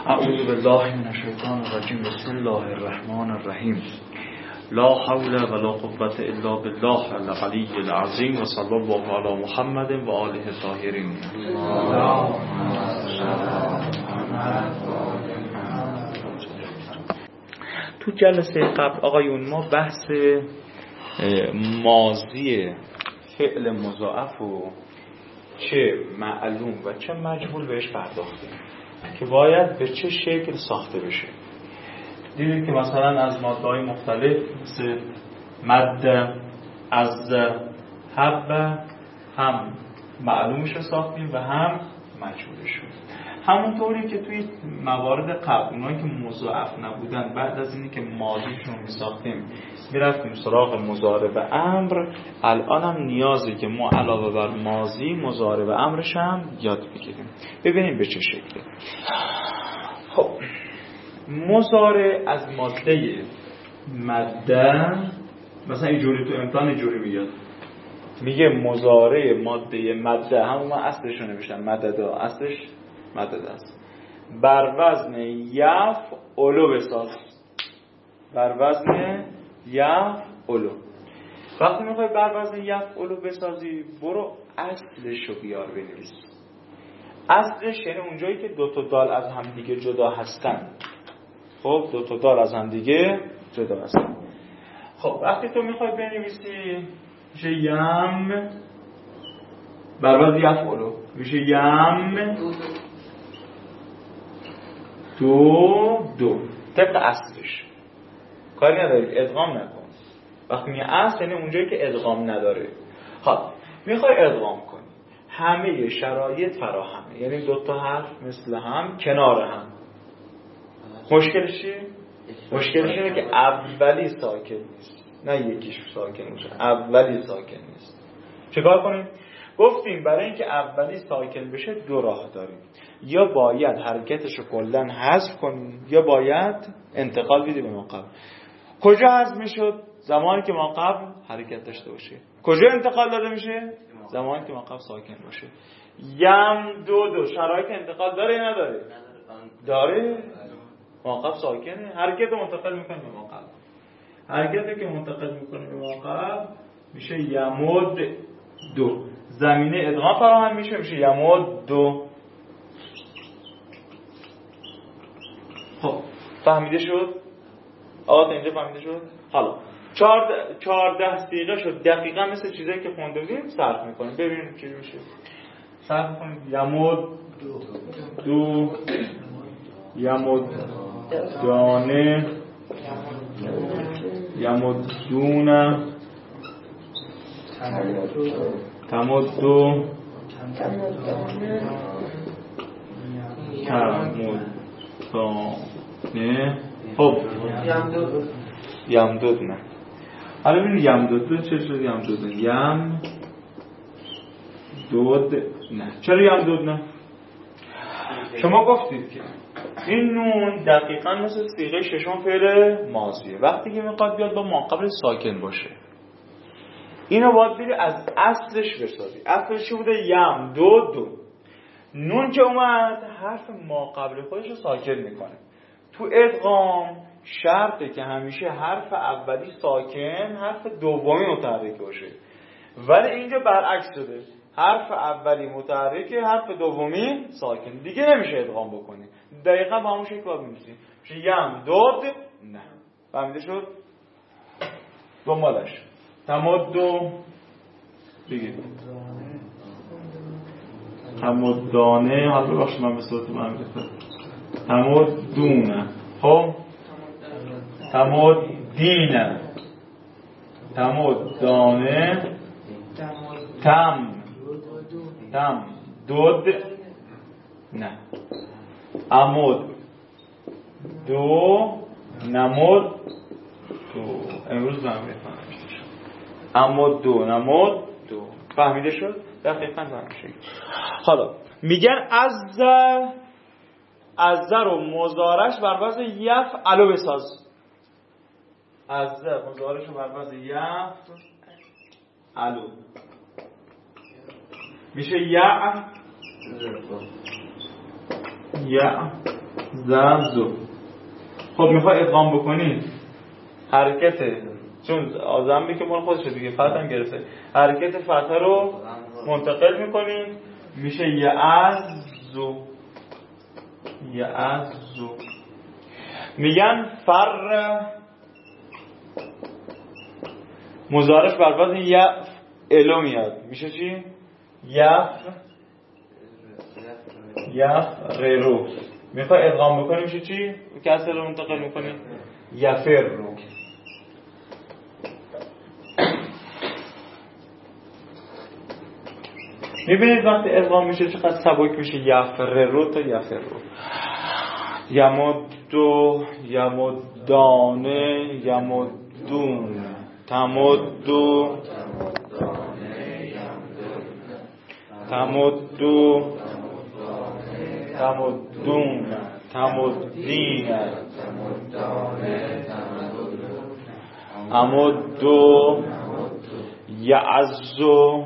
اعوذ بالله من الشیطان الرجیم. بسم الله الرحمن الرحیم. لا حول ولا قوة الا بالله العلی العظیم و صلی الله علی محمد و آله الطاهرین. تو جلسه قبل آقایون ما بحث ماضی فعل مضاعف و چه معلوم و چه مجهول بهش پرداختیم که باید به چه شکل ساخته بشه. دیدید که مثلا از ماده‌های مختلف مثل مد، از، حب هم معلومش رو ساختیم و هم مجهولش. همونطوری که توی موارد قبل اونایی که مضاعف نبودن بعد از اینی که ماضیشون رو میساختیم میرفتیم سراغ مضارع و امر، الان هم نیازی که ما علاوه بر ماضی مضارع و امرش هم یاد بگیریم. ببینیم به چه شکله. خب مضارع از ماده مده مثلا اینجوری تو امتحان اینجوری میاد، میگه مضارع ماده مده، همون من اصلش رو نوشتم مددا، اصلش مدد است، بر وزن یفعلو بساز. بر وزن یفعلو. وقتی میخوای بر وزن یفعلو بسازی برو اصلش رو بیار بنویس. اصلش یعنی اونجایی که دو تا دال از هم دیگه جدا هستن. خب دو تا دال از هم دیگه جدا هستن. خب وقتی تو میخوای بنویسی میشه یم بر وزن یفعلو، میشه یم دو طبق اصلش. کاری نداری ادغام نکن. وقتی میگه اصل یعنی اونجایی که ادغام نداره. خب میخوای ادغام کنی، همه شرایط فراهمه، یعنی دو تا حرف مثل هم کنار هم. مشکلش چیه؟ مشکلش اینه که اولی ساکن نیست، نه یکیش ساکن باشه، اولی ساکن نیست. چیکار کنیم؟ گفتیم برای اینکه اولی ساکن بشه دو راه داریم، یا باید حرکتش رو کلاً حذف کنیم یا باید انتقال بدیم به ما قبل. کجا حذف میشد؟ زمانی که ما قبل حرکت داشته باشه. کجا انتقال داده میشه؟ زمانی که ما قبل ساکن باشه. یم دو شرایط انتقال داره یا نداره؟ داره. ما قبل ساکنه، حرکت رو منتقل میکنه به ما قبل. حرکتی که منتقل میکنه به ما قبل میشه یمد دو. زمینه ادغام فراهم میشه یمد دو. خب فهمیده شد؟ آقا تا اینجا فهمیده شد؟ حالا 14 صیغه شد. دقیقاً مثل چیزایی که خونده بودیم صرف میکنیم. ببینیم چی میشه. صرف میکنیم یمد دو، یمد دانه، یمد دونه، تمدو، تمدانه. خب یمدود نه. حالا ببینید یمدود چه شد؟ یمدود یم دود نه. چرا یمدود نه؟ شما گفتید که این نون دقیقاً مثل صیغه ششم فعل ماضیه. وقتی که میخواد بیاد با ما قبل ساکن باشه اینو باید بری از اصلش بسازی. اصلش بوده یم دو. نون که اومد حرف ما قبل خودش رو ساکن میکنه. تو ادغام شرطه که همیشه حرف اولی ساکن، حرف دومی متحرک باشه. ولی اینجا برعکس شده، حرف اولی متحرکه، حرف دومی ساکن. دیگه نمیشه ادغام بکنی. دقیقاً با همون شکل باید بنویسی. میشه یم دود نه. فهمیده شد؟ دنبالش تمدو دیگه تمدانه. حالا ببخشید من به صورت من میگفتم تمدونه. خب تمدینه، تمدانه، تم دود نه، عمود دو، نمود دو. امروز من میفهمم عمود دو، نمود دو. فهمیده شد؟ دقیقاً فهمیده. حالا میگن از رو مضارعش بر وزن یفعلو بساز. از مضارعش بر وزن یفعلو میشه زمزو. خب میخوای ادغام بکنی حرکت، چون آزمی که مال خودشه دیگه فتح هم گرفته، حرکت فتح رو منتقل میکنی میشه یعزو. یعزو. میگن فر مضارعش بر وزن یفعلو میاد، میشه چی؟ یفررو. میخوای ادغام بکنی میشه چی؟ کسر رو منتقل میکنی یفررو. میبینید وقتی ادغام میشه چقدر سبک میشه، یفررو تا یفررو. یمدو، یمدانه، یمدون، تمدو، تمدو، تمدون، تمدین، امدو، یعزو،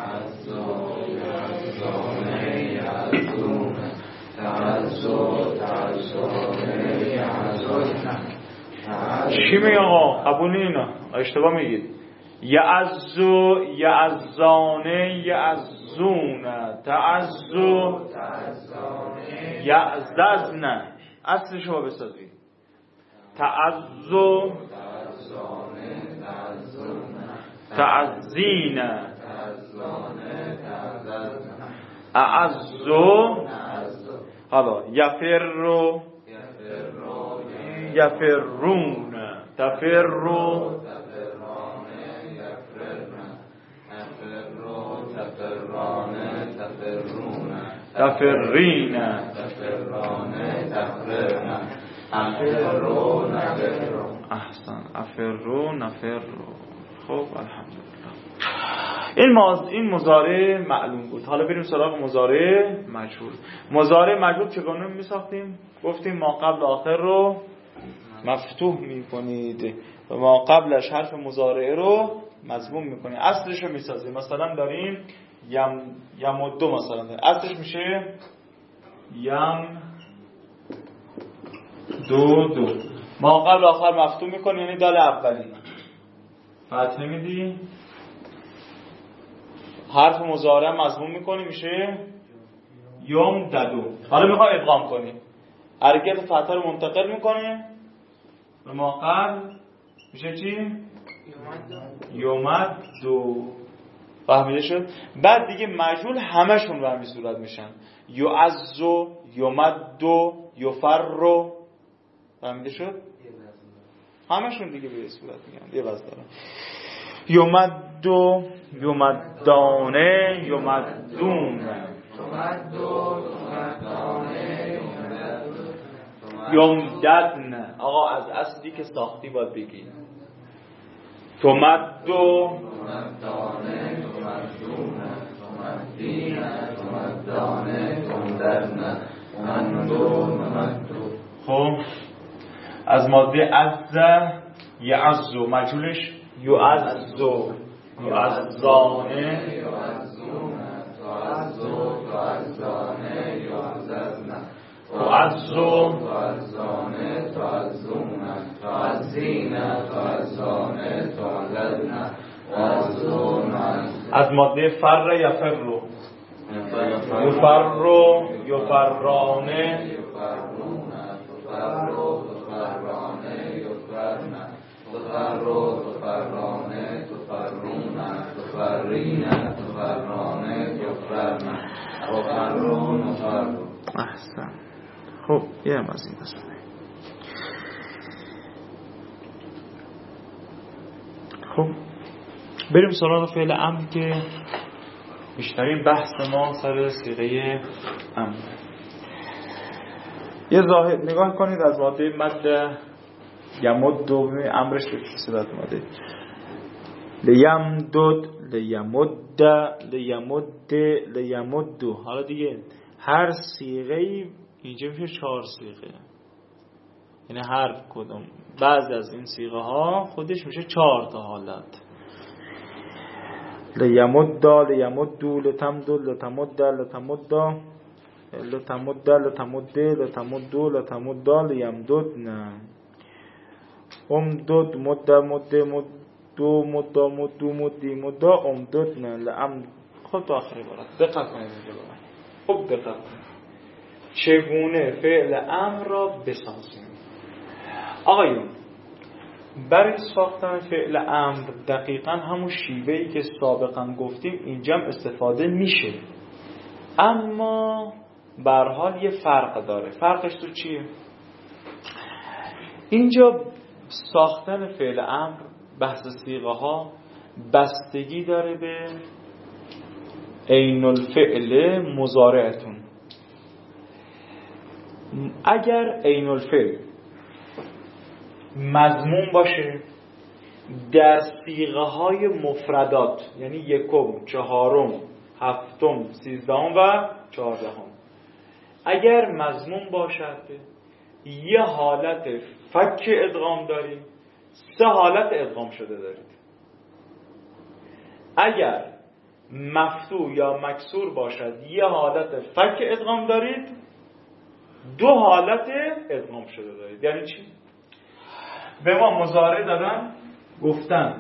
چی میگه آقا؟ قبول اینا اشتباه میگید. یعزو، یعزانه، یعزون، تعزو، یعززن. اصلشو با بسازی تعزو، تعزین، اعزو. حالا یفرو، یفرون، تفرو، تفرین، احسن، افرو، نفرو. خب الحمدلله. این مضارع معلوم بود. حالا بریم سراغ مضارع مجهول. مضارع مجهول چگونه میساختیم؟ گفتیم ما قبل آخر رو مفتوح میکنید و ما قبلش حرف مضارع رو مضموم میکنید. اصلش رو میسازیم. مثلا داریم یمدو، مثلا داریم. اصلش میشه یم دو دو. ما قبل آخر مفتوح میکنیم، یعنی دال اولی فتحه میدی، حرف مضارع مضموم میکنی میشه یم ددو. حالا میخوای ادغام کنی، حرکت فتحه رو منتقل میکنی و ما قبل میشه چی؟ یومد دو. فهمیده شد؟ بعد دیگه مجهول همشون به همین صورت میشن، یعزو، یومدو، یفرو. فهمیده شد؟ همشون دیگه به صورت میگن، یه وضع دارن. یومدو، یومدانه، یومدون، یومددن. آقا از اصلی که ساختی باید بگی تومدو، تومدانه، تومدونه، تومدینه، تومدانه، تومددنه، تومدو، تومدو. خب از ماده عزه، یعزو، مجهولش یعزو، یعزانه، یعزونه، تعزو، تعزانه، یعززنه، تعزو، تعزانه، تعزونه، تعزینه، تعزانه، تعزدنه، تعزونه. از ماده فر یفرو، یفرو، یفرانه، یفرونه، تفرو، تفرانه، یفرنه، تفرو، تفرانه، تفرونه، تفرینه، تفرانه، یفرنه، تفرو، نفرو. احسن. خب یه هم از این بسونه. خب بریم سراغ فعل امر که بیشترین بحث ما سر صیغه امر. یه ظاهر نگاه کنید از ماده مد یمد دومی امرش به صورت ماده لیمدد، لیمد، لیمد، لیمدو. حالا دیگه هر صیغه‌ای اینجا میشه 4 صیغه، یعنی هر کدوم بعضی از این صیغه ها خودش میشه 4 تا حالت. لیمد، لیمدو، لتمد، لتمد، لتمد، لتمد لتمد لتمد لتمد لیمددن امدد مد مد مد دو مد مد مدی مد امددن لام. خب تا آخر عبارت دقت کنید اینجا. خب دقت کنید چگونه فعل امر را بسازیم. آقایون برای ساختن فعل امر دقیقاً همون شیوهی که سابقاً گفتیم اینجا هم استفاده میشه، اما به هر حال یه فرق داره. فرقش تو چیه؟ اینجا ساختن فعل امر بحث صیغه ها بستگی داره به عین الفعل مضارعتون. اگر عین الفعل مضموم باشه در صیغه های مفردات، یعنی یکم، چهارم، هفتم، سیزدهم و چهاردهم، اگر مضموم باشد یه حالت فک ادغام داریم، 3 حالت ادغام شده دارید. اگر مفتوح یا مکسور باشد یه حالت فک ادغام دارید، 2 حالت ادغام شده دارید. یعنی چی؟ به ما مضارع دادن گفتن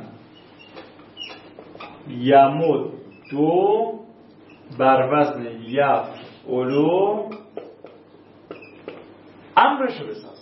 یمد دو بر وزن یفعلو امرشو بساز.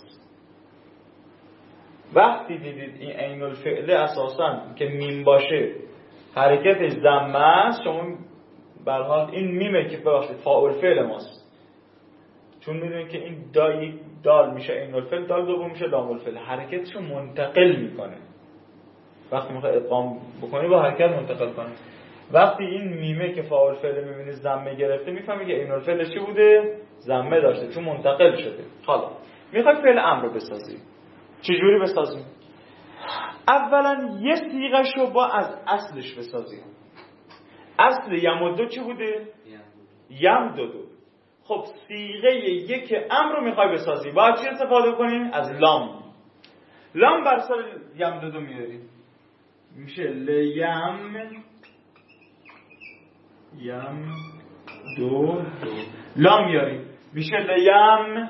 وقتی دیدید این عین الفعل اساساً که میم باشه حرکت ضمه است، شما به هر حال این میمه که ببخشید فاعل فعل ماست، چون میدونید که این دال میشه عین الفعل، دال دوم میشه لام الفعل، حرکتشو منتقل میکنه. وقتی میخواد ادغام بکنی با حرکت منتقل کنه. وقتی این میمه که فاعل فعل میبینی ضمه گرفته، میفهمی که عین الفعل چی بوده؟ ضمه داشته، چون منتقل شده. حالا میخواد فعل امر رو بسازی. چجوری بسازیم؟ اولا یه صیغه‌شو با از اصلش بسازیم. اصل یمدو چی بوده؟ یمددو. خب صیغه یک امر رو میخوای بسازی، باید چی استفاده کنی؟ از لام. لام بر سر یمددو میاری، میشه لیم دو لام میاری، میشه لیم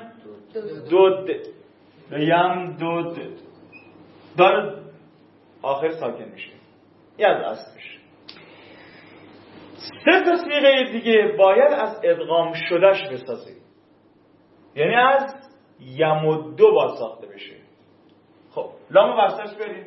دود داره آخر ساکن میشه. این از اصلش. 3 تا صیغه دیگه باید از ادغام شدهش بسازی، یعنی از یمدو باید ساخته بشه. خب لامو برسرش بریم،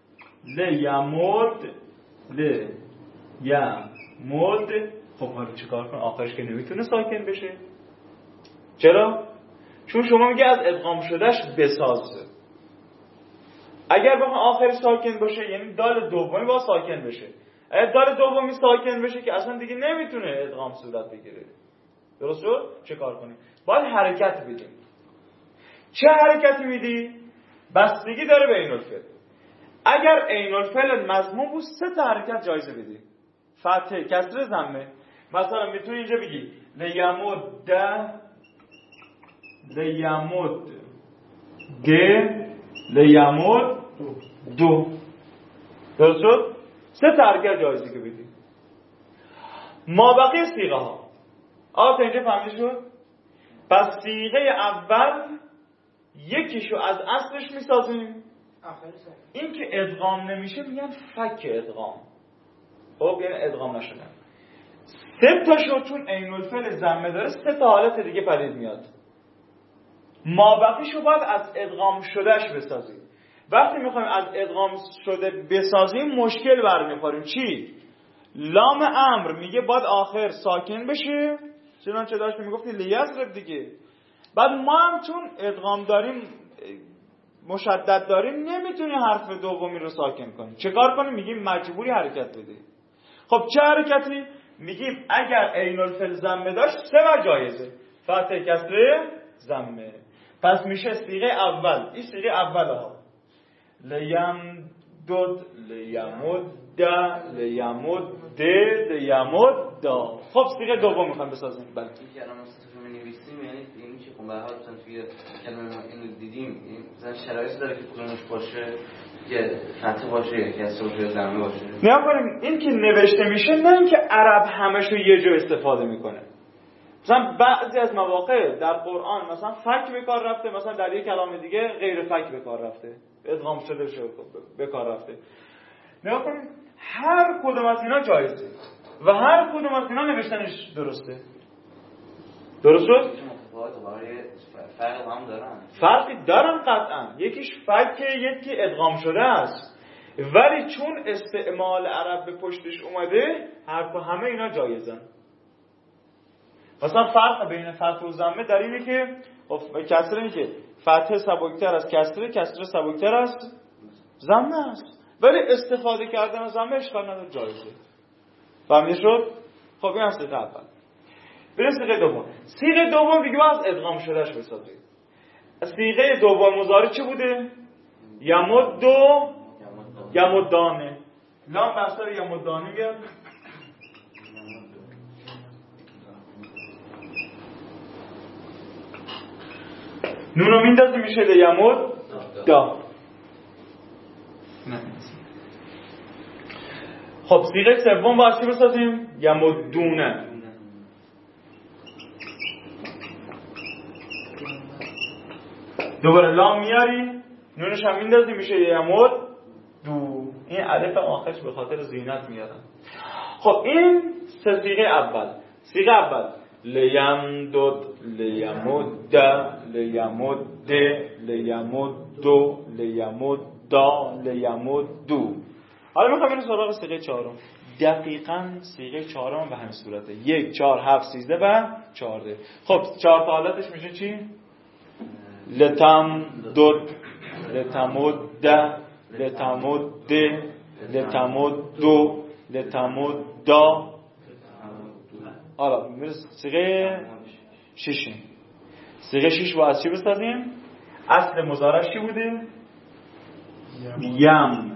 یمد. خب حالا چیکار کن؟ آخرش که نمیتونه ساکن بشه. چرا؟ چون شما میگه از ادغام شدهش بساز. اگر بخوام آخرش ساکن باشه یعنی دال دومی با ساکن بشه. اگر دال دومی ساکن بشه که اصلا دیگه نمیتونه ادغام صورت بگیره. درست شد؟ چه کار کنیم؟ باید حرکت بدیم. چه حرکتی میدی؟ بستگی داره به عین الفعل. اگر عین الفعل مضموم بود 3 تا حرکت جایزه بدی. فتحه، کسره، ضمه. مثلا میتونی اینجا بگی لیمد دو. درست شد؟ 3 تا حرکت جایزه که بدی. ما بقیه صیغه ها تا اینجا فهمیده شد؟ پس صیغه اول یکیشو از اصلش میسازیم، این که ادغام نمیشه میگن فک ادغام. خب یعنی ادغام نشدن. 3 تاشو چون عین الفعل ضمه داره 3 تا حالت دیگه پدید میاد. ما بقیشو باید از ادغام شدهش بسازیم. وقتی میخوایم از ادغام شده بسازیم مشکل برمیخوریم. چی؟ لام امر میگه باید آخر ساکن بشه، چنانچه داشت میگفتی لیضرب دیگه. بعد ما هم چون ادغام داریم مشدد داریم نمیتونی حرف دومی رو ساکن کنیم. چه کار کنیم؟ میگیم مجبوری حرکت بده. خب چه حرکتی؟ میگیم اگر عین الفعل ضمه داشت 3 وجه جایزه، فتح، کسره، ضمه. پس میشه صیغه اول. این صیغه اوله ها لیمد. خب صیغه دوم میخوام بسازیم. بله که الان مثلا می‌نویسیم یعنی چه خب به هر حال مثلا توی کلمه اینو دیدیم مثلا شرایطی داره که کدومش باشه، یه فتح باشه یا کسر باشه یا ضمه باشه. نیا کنیم این که نوشته میشه، نه اینکه عرب همشو یه جا استفاده میکنه. مثلا بعضی از مواقع در قرآن مثلا فک به کار رفته، مثلا در یک کلام دیگه غیر فک به کار رفته، ادغام شده به کار رفته. نگاه کنید هر کدوم از اینا جایزه و هر کدوم از اینا نوشتنش درسته. درست شد؟ فرقی دارن قطعا، یکیش فکه یکی ادغام شده است، ولی چون استعمال عرب به پشتش اومده همه اینا جایزن. مثلا فرق بین فتح و ضمه در اینه که کسره که فتح سبکتر از کسره، کسره سبکتر از ضمه است، ولی استفاده کردن از ضمه اشکال نداره، جایزه. فهمیده شد؟ خب این هم صیغه اول. بریم صیغه دوم. صیغه دوم دیگه از ادغام شدهش بسازید. صیغه دوم مضارع چه بوده؟ یمدو یمدانه. لام بر سر یمدانه بیاد. نونو میندازی میشه لیمد دا. خب صیغه سوم باید چی بسازیم؟ یمدونه. دوباره لام میاری، نونش هم میندازی میشه یمد دو. این الف آخرش به خاطر زینت میارن. خب این سه صیغه اول. صیغه اول لیمدد لیمد لیمد لیمدو لیمدا لیمدو. حالا میخوام بریم سراغ صیغه چهارم. دقیقاً صیغه چهارم به همین صورته: 1 4 7 13 و 14. خب چهار تا حالتش میشه چی؟ لتمدد لتمد لتمد لتمدو لتمدا. حالا میرسه صیغه 6. صیغه 6 با از چی بسازیم؟ اصل مضارعش چی بوده؟ یم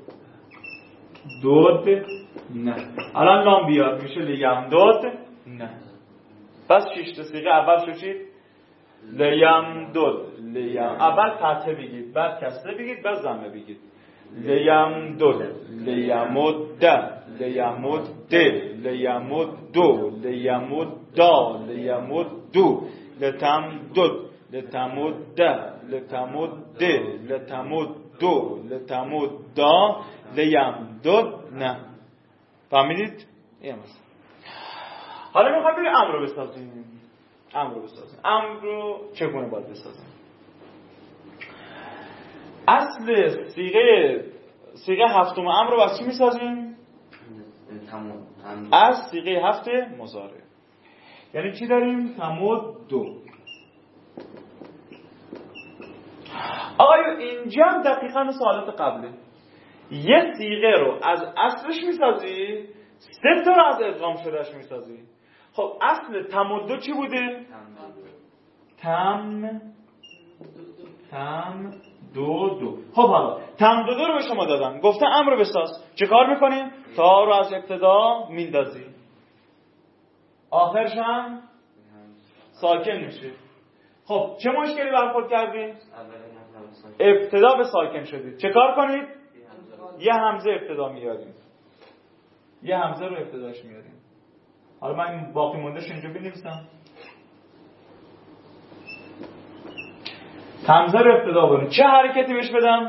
دود نه. الان لام بیاد میشه لیم دود نه. پس 6 تا صیغه اول شد چی؟ لیم دود لیم. اول فتحه بگید، بعد کسره بگید، بعد ضمه بگید. لیم دود لیمد لیمد لیمد دو لیمد دا لیمد دو لتم دود لتمد لتمد لتمد دو لتمد دا لیم دود نه. فهمیدید؟ این مثلا. حالا میخوایم بریم امر رو بسازیم. امر رو چگونه باید بسازیم؟ اصل صیغه هفتم امر رو از چی میسازیم؟ از صیغه هفته مضارع. یعنی چی داریم؟ تمدد. آقایون اینجا هم دقیقاً سوالات قبله. یه صیغه رو از اصلش میسازی، 3 تا رو از ادغام شدهش میسازی. خب اصل تمدد چی بوده؟ دو. خب حالا تمدد رو به شما دادم، گفتن امر رو بساز. چه کار میکنیم؟ تا رو از ابتدا میندازی، آخرش هم ساکن میشه. خب چه مشکلی برخورد کردیم؟ ابتدا به ساکن شدید. چه کار کنید؟ یه همزه ابتدا میاریم، یه همزه رو ابتداش میاریم. حالا من باقی موندهش اینجا بنویسم. همزه رو ابتدا بریم. چه حرکتی بهش بدم؟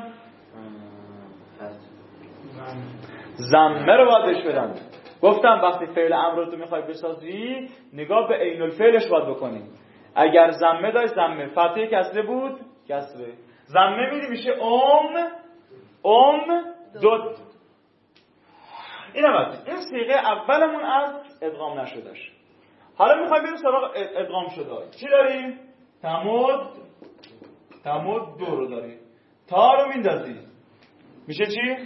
ضمه رو باید بهش بدم. گفتم وقتی فعل امر رو تو میخوای بسازی نگاه به عین الفعلش باید بکنی. اگر ضمه داشت ضمه، فتحه کسره بود کسره، ضمه میدی میشه دود. این هم این صیغه اولمون از ادغام نشدهش. حالا میخوایم بریم سراغ ادغام شده. چی داریم؟ تمد دو رو داریم. تا رو میندازی میشه چی؟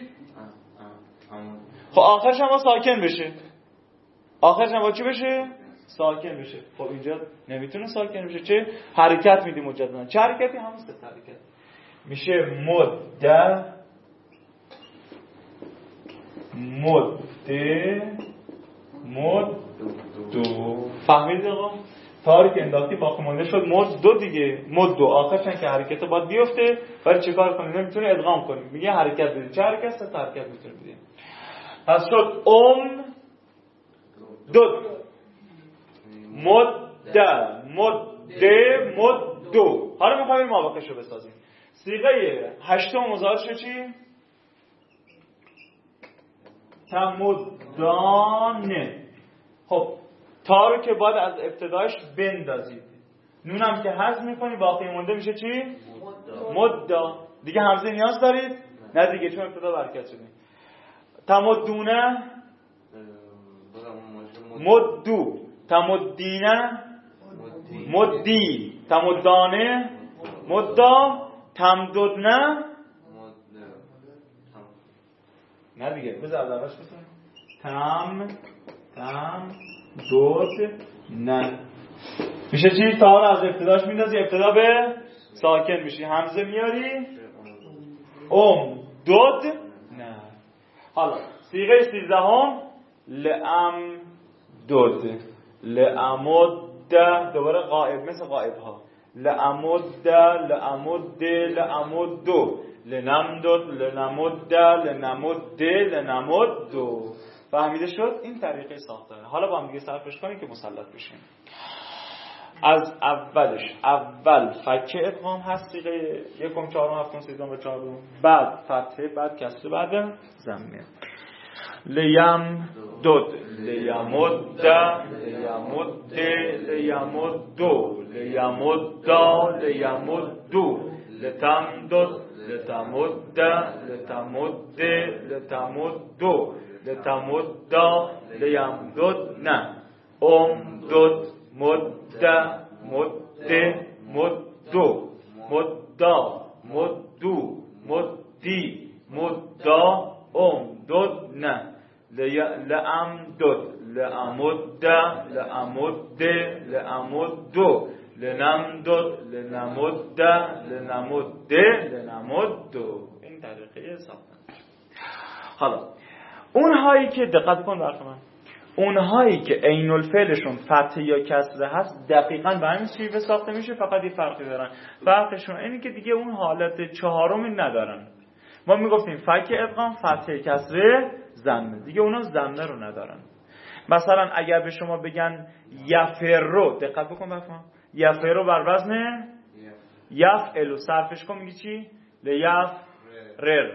خب آخرش هم ساکن بشه. آخرش هم چی بشه؟ ساکن بشه. خب اینجا نمیتونه ساکن بشه. چه حرکت میدیم مجددا؟ چه حرکتی؟ همون 3 حرکت میشه مد دو. فهمیدید آقا؟ تاری که انداختی باقی مونده شد مد دو دیگه. مد دو آخرش که حرکت باید بیفته، ولی چه کار کنیم؟ نمیتونه ادغام کنیم. میگه حرکت بدید. چه حرکت؟ 3 حرکت میتونه بدید. پس شد دو مد مدو. حالا میخوایم این مابقیشو بسازیم. صیغه هشتم مضارعش چی؟ تمدانه. خب تا رو که باید از ابتدایش بندازید، نونم که حذف میکنی باقی مونده میشه چی؟ مدا. دیگه همزه نیاز دارید؟ نه دیگه، چون ابتدا برکت شدیم. تمدونه مدو، تمدینه مدی، تمدانه مدا، تمددنه نه دیگه، بذار اولش بسیم دود نه میشه چی؟ تا رو از ابتداش میندازی، ابتدا به ساکن میشی، همزه میاری دود نه. حالا صیغه 13 لام دود، لامد، دوباره غائب مثل غائب ها، لامد لامد لامدو، لنمدد لنمد لنمد لنمدو. فهمیده شد؟ این طریقه ساختاره. حالا با هم دیگه صرفش کنیم که مسلط بشیم. از اولش، اول فکه ادغام هست، صیغه 1 4 7 13 و 4، بعد فتحه، بعد کسره، بعد ضمه. لیم دود لیمد لیمد لیمدو لیمدا لیمدو لتمدد لتمد لتمد لتمدو لتمدا لیمدد نه دود مد مد مدو مدا مدو مدی مدا دود نه لامدد لامد لامد لامدو لنمدد لنمد لنمد لنمدو. این طریقه ساختن. حالا اونهایی که دقت کن برای من، اونهایی که عین الفعلشون فتحه یا کسره هست دقیقاً به همین شیوه ساخته میشه، فقط یه فرقی دارن. فرقشون اینه که دیگه اون حالت چهارمی ندارن. ما میگفتیم فک ادغام، فتحه، کسره، ضمه، دیگه اونا ضمه رو ندارن. مثلا اگر به شما بگن یفرو، دقت بکن بفهم، یفرو بر وزن یفعل، صرفش کن میگی چی؟ لیفرر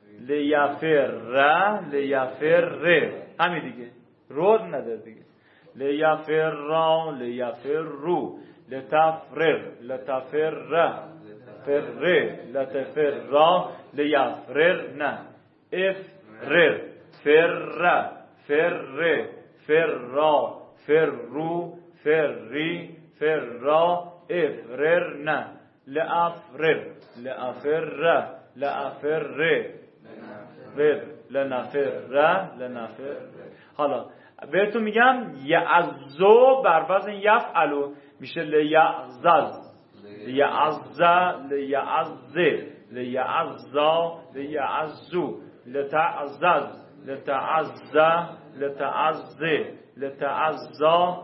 لیفر لیفر، همین دیگه، رود نداره دیگه. لیفر لیفرو لتفرر لتفر فر لتفر لیفرر نه افرر فر فر فرا فرو فری فرا افرر نه لافرر لافر لافر فر لنفر لنفر. حالا بهتون میگم یعزو بر وزن یفعلو میشه لیعزز لیعز لیعز لیعزا لیعزو لتعزز لتعزا لتعز لتعزا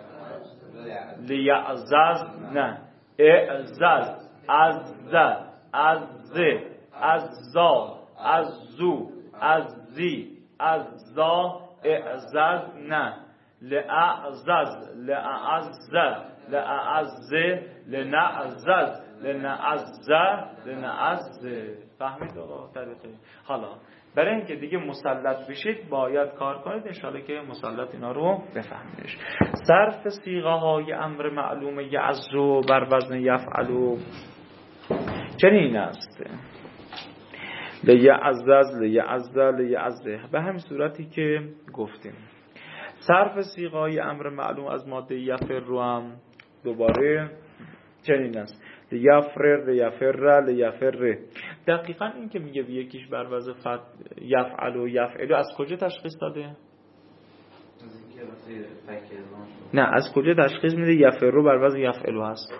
لیعزز نه اعزز عز عز عزا عزو عزی عزا اعزز نه لأعزز لأعز لأعز لنعزز لنعز لنعز. فهمید آقا طریقه؟ حالا برای اینکه دیگه مسلط بشید باید کار کنید انشاءالله که مسلط اینا رو بفهمیدش. صرف صیغه های امر معلوم یعزو بر وزن یفعلو چنین است: لیعزز لیعز لیعزه، به همین صورتی که گفتیم. صرف صیغه های امر معلوم از ماده یفر رو هم دوباره چنین است: لیفرر لیفر لیفر. دقیقاً این که میگه یکیش بر وزن یفعل و یفعل از کجا تشخیص داده؟ نه، از کجا تشخیص میده یفر رو بر وزن یفعل هست؟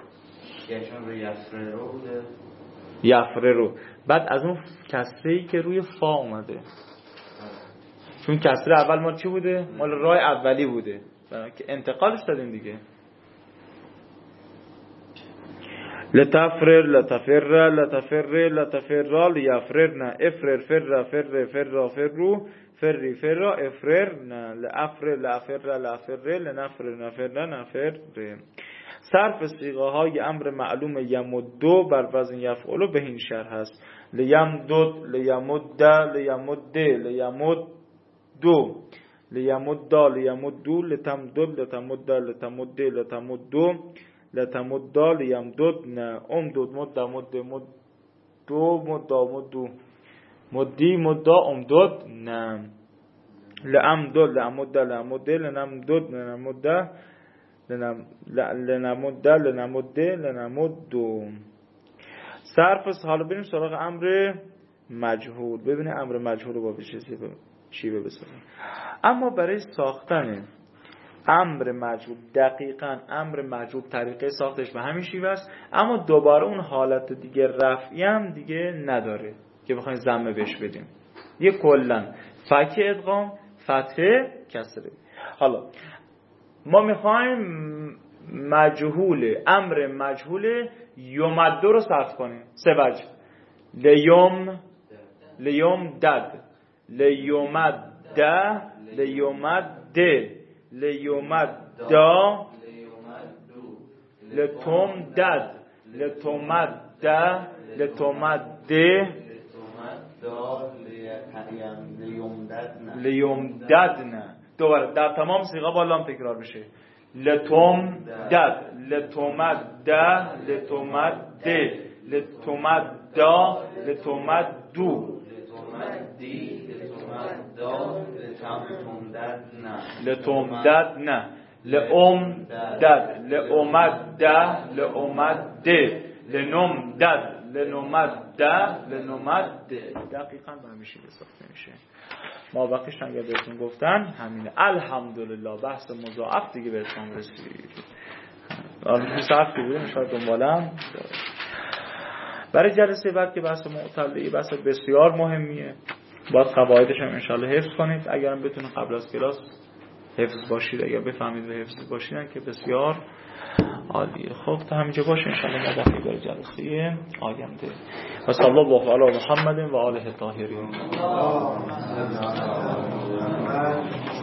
یفر رو بعد از اون کسره‌ای که روی فا اومده، چون کسره اول مال چی بوده؟ مال رای اولی بوده که انتقالش دادیم دیگه. لتفرر لتفر لتفر لتفر لیفررن افرر فر فر فر فرو فری فرا افرر لافر لافر لافر لنفر نفر نفر. صرف صیغه های امر معلوم یمدو بر وزن یفعل به این شرح هست. لیمدد لیمد لیمد لیمدو لیمدا لیمدو لتمدد لتمد لتمد لتمدو لتمدا لیمدد امدد مد مد مدو مدا مدو مدی مدا امدد لامدد لامد لامد لنمدد لنمد لنمد لنمد لنمدو. صرف. حالا بریم سراغ امر مجهول. ببینید امر مجهول رو با چی بسازیم. اما برای ساختن امر مجهول، دقیقاً امر مجهول طریقه ساختش به همین شیوه است، اما دوباره اون حالت دیگه رفعی هم دیگه نداره که بخوایم ضمه بهش بدیم. یه کلاً فک ادغام، فتحه، کسره. حالا ما میخوایم مجهول امر مجهول یومد رو صرف کنیم. سه وجه: لیوم دد، لیومد ده، لیومد ده، لیومد دا، لتوم دد، لتومد ده، لتومد ده، لیوم ددن. دوباره در تمام صیغه با لام تکرار میشه. لتوم دد، لتومد ده، لتومد ده، لتومد دا، لتومد دو، لتوم دد نه، لام دد، لامد ده، لامد ده، لنم دد، لنمد ده، لنمد ده. دقیقاً به همین شیوه ساخته میشه. ما وقتش اگر بهتون گفتن همینه. الحمدلله بحث مضاعف دیگه بهتون رسید. آن ساعت که بودیم شاید دنبالم. برای جلسه بعد که بحث معتله بحث بسیار مهمیه، باید قواعدش هم انشالله حفظ کنید. اگرم بتونید قبل از کلاس حفظ باشید، اگر بفهمید و حفظ باشید که بسیار عالیه. خب تا همینجا باشه انشالله. ما باقی برای جلسه آینده. و صلی الله علی محمد و آله الطاهرین.